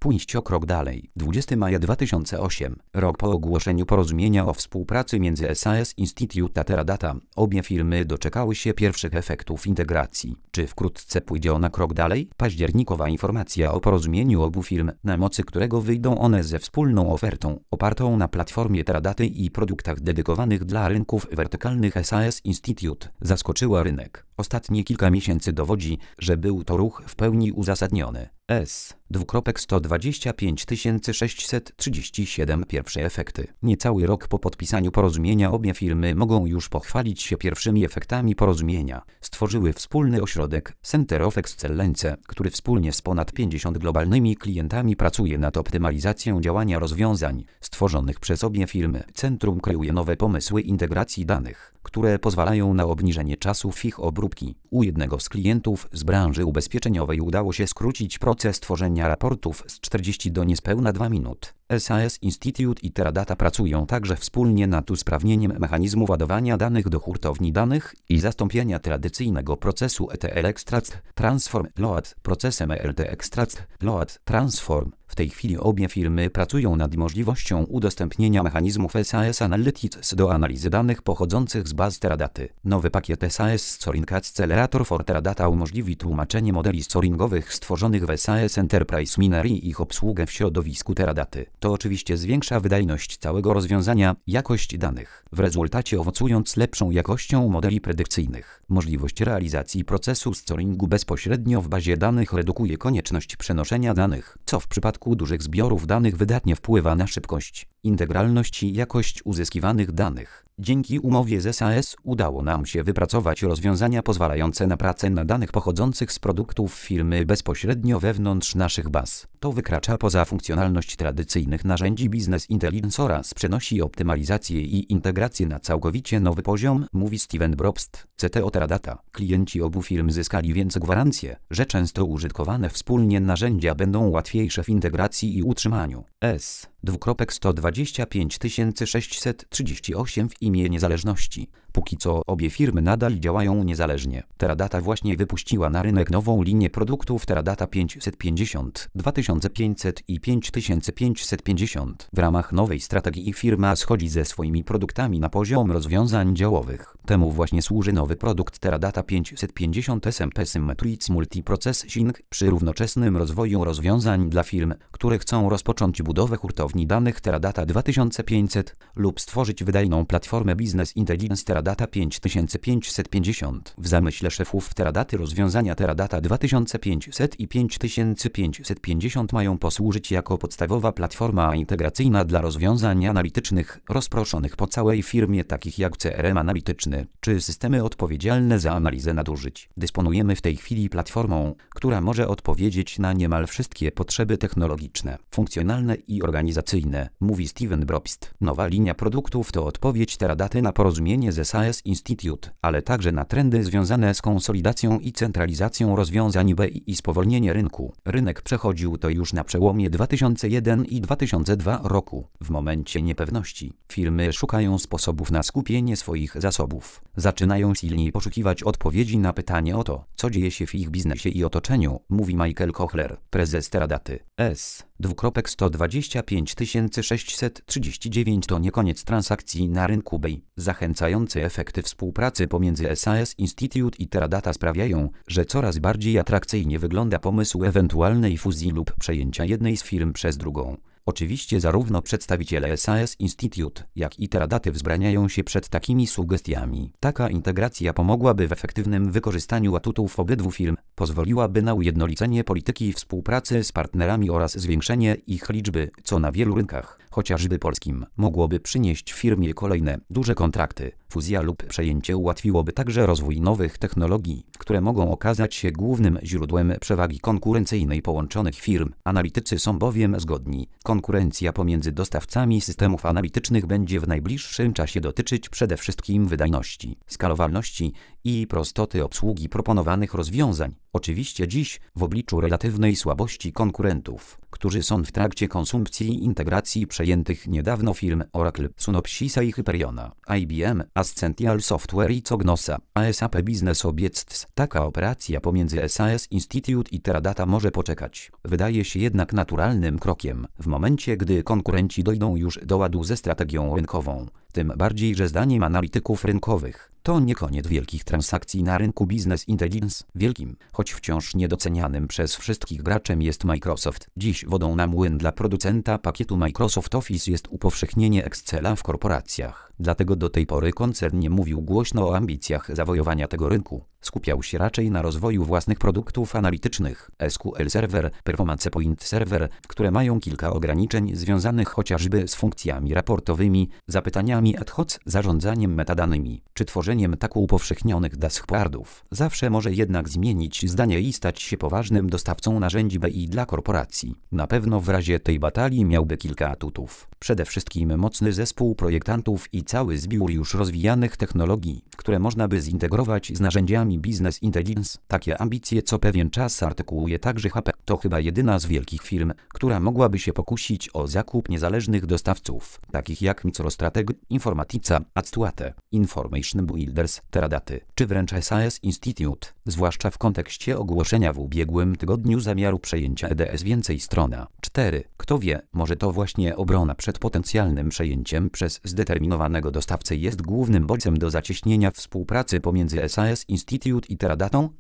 Pójść o krok dalej. 20 maja 2008, rok po ogłoszeniu porozumienia o współpracy między SAS Institute a Teradata, obie firmy doczekały się pierwszych efektów integracji. Czy wkrótce pójdzie ona krok dalej? Październikowa informacja o porozumieniu obu firm, na mocy którego wyjdą one ze wspólną ofertą, opartą na platformie Teradaty i produktach dedykowanych dla rynków wertykalnych SAS Institute, zaskoczyła rynek. Ostatnie kilka miesięcy dowodzi, że był to ruch w pełni uzasadniony. S.125 637 Pierwsze efekty. Niecały rok po podpisaniu porozumienia obie firmy mogą już pochwalić się pierwszymi efektami porozumienia. Stworzyły wspólny ośrodek Center of Excellence, który wspólnie z ponad 50 globalnymi klientami pracuje nad optymalizacją działania rozwiązań stworzonych przez obie firmy. Centrum kreuje nowe pomysły integracji danych, które pozwalają na obniżenie czasów ich obróbki. U jednego z klientów z branży ubezpieczeniowej udało się skrócić proces tworzenia raportów z 40 do niespełna 2 minut. SAS Institute i Teradata pracują także wspólnie nad usprawnieniem mechanizmu ładowania danych do hurtowni danych i zastąpienia tradycyjnego procesu ETL Extract Transform Load procesem ELT Extract Load Transform. W tej chwili obie firmy pracują nad możliwością udostępnienia mechanizmów SAS Analytics do analizy danych pochodzących z baz Teradaty. Nowy pakiet SAS Scoring Accelerator for Teradata umożliwi tłumaczenie modeli scoringowych stworzonych w SAS Enterprise Miner i ich obsługę w środowisku Teradaty. To oczywiście zwiększa wydajność całego rozwiązania, jakość danych, w rezultacie owocując lepszą jakością modeli predykcyjnych. Możliwość realizacji procesu scoringu bezpośrednio w bazie danych redukuje konieczność przenoszenia danych, co w przypadku dużych zbiorów danych wydatnie wpływa na szybkość, integralność i jakość uzyskiwanych danych. Dzięki umowie z SAS udało nam się wypracować rozwiązania pozwalające na pracę na danych pochodzących z produktów firmy bezpośrednio wewnątrz naszych baz. To wykracza poza funkcjonalność tradycyjnych narzędzi Business Intelligence oraz przenosi optymalizację i integrację na całkowicie nowy poziom, mówi Steven Brobst, CTO Teradata. Klienci obu firm zyskali więc gwarancję, że często użytkowane wspólnie narzędzia będą łatwiejsze w integracji i utrzymaniu. S.125 638 w imię niezależności. Póki co obie firmy nadal działają niezależnie. Teradata właśnie wypuściła na rynek nową linię produktów Teradata 550, 2500 i 5550. W ramach nowej strategii firma schodzi ze swoimi produktami na poziom rozwiązań działowych. Temu właśnie służy nowy produkt Teradata 550 SMP Symmetric Multiprocessing przy równoczesnym rozwoju rozwiązań dla firm, które chcą rozpocząć budowę hurtowni danych Teradata 2500 lub stworzyć wydajną platformę Business Intelligence Teradata 5550. W zamyśle szefów Teradaty rozwiązania Teradata 2500 i 5550 mają posłużyć jako podstawowa platforma integracyjna dla rozwiązań analitycznych rozproszonych po całej firmie, takich jak CRM analityczny czy systemy odpowiedzialne za analizę nadużyć. Dysponujemy w tej chwili platformą, która może odpowiedzieć na niemal wszystkie potrzeby technologiczne, funkcjonalne i organizacyjne, mówi Steven Brobst. Nowa linia produktów to odpowiedź Teradaty na porozumienie ze SAS Institute, ale także na trendy związane z konsolidacją i centralizacją rozwiązań BI i spowolnienie rynku. Rynek przechodził to już na przełomie 2001 i 2002 roku. W momencie niepewności firmy szukają sposobów na skupienie swoich zasobów. Zaczynają silniej poszukiwać odpowiedzi na pytanie o to, co dzieje się w ich biznesie i otoczeniu, mówi Michael Kochler, prezes Teradaty. S.125 639 to nie koniec transakcji na rynku BI. Zachęcające efekty współpracy pomiędzy SAS Institute i Teradata sprawiają, że coraz bardziej atrakcyjnie wygląda pomysł ewentualnej fuzji lub przejęcia jednej z firm przez drugą. Oczywiście zarówno przedstawiciele SAS Institute, jak i Teradaty wzbraniają się przed takimi sugestiami. Taka integracja pomogłaby w efektywnym wykorzystaniu atutów obydwu firm, pozwoliłaby na ujednolicenie polityki współpracy z partnerami oraz zwiększenie ich liczby, co na wielu rynkach, chociażby polskim, mogłoby przynieść firmie kolejne, duże kontrakty. Fuzja lub przejęcie ułatwiłoby także rozwój nowych technologii, które mogą okazać się głównym źródłem przewagi konkurencyjnej połączonych firm. Analitycy są bowiem zgodni. Konkurencja pomiędzy dostawcami systemów analitycznych będzie w najbliższym czasie dotyczyć przede wszystkim wydajności, skalowalności i prostoty obsługi proponowanych rozwiązań. Oczywiście dziś, w obliczu relatywnej słabości konkurentów, którzy są w trakcie konsumpcji i integracji przejętych niedawno firm Oracle, Synopsisa i Hyperiona, IBM, Ascential Software i Cognosa, ASAP Business Objects. Taka operacja pomiędzy SAS Institute i Teradata może poczekać. Wydaje się jednak naturalnym krokiem, w momencie gdy konkurenci dojdą już do ładu ze strategią rynkową. Tym bardziej, że zdaniem analityków rynkowych, to nie koniec wielkich transakcji na rynku Business Intelligence. Wielkim, choć wciąż niedocenianym przez wszystkich graczem jest Microsoft. Dziś wodą na młyn dla producenta pakietu Microsoft Office jest upowszechnienie Excela w korporacjach. Dlatego do tej pory koncern nie mówił głośno o ambicjach zawojowania tego rynku. Skupiał się raczej na rozwoju własnych produktów analitycznych, SQL Server, Performance Point Server, które mają kilka ograniczeń związanych chociażby z funkcjami raportowymi, zapytaniami ad hoc, zarządzaniem metadanymi, czy tworzeniem tak upowszechnionych dashboardów. Zawsze może jednak zmienić zdanie i stać się poważnym dostawcą narzędzi BI dla korporacji. Na pewno w razie tej batalii miałby kilka atutów. Przede wszystkim mocny zespół projektantów i cały zbiór już rozwijanych technologii, które można by zintegrować z narzędziami Business Intelligence. Takie ambicje co pewien czas artykułuje także HP. To chyba jedyna z wielkich firm, która mogłaby się pokusić o zakup niezależnych dostawców, takich jak MicroStrategy, Informatica, Actuate, Information Builders, Teradaty, czy wręcz SAS Institute, zwłaszcza w kontekście ogłoszenia w ubiegłym tygodniu zamiaru przejęcia EDS. Więcej strona 4. Kto wie, może to właśnie obrona przed potencjalnym przejęciem przez zdeterminowanego dostawcę jest głównym bodźcem do zacieśnienia współpracy pomiędzy SAS Institute i Teradatą.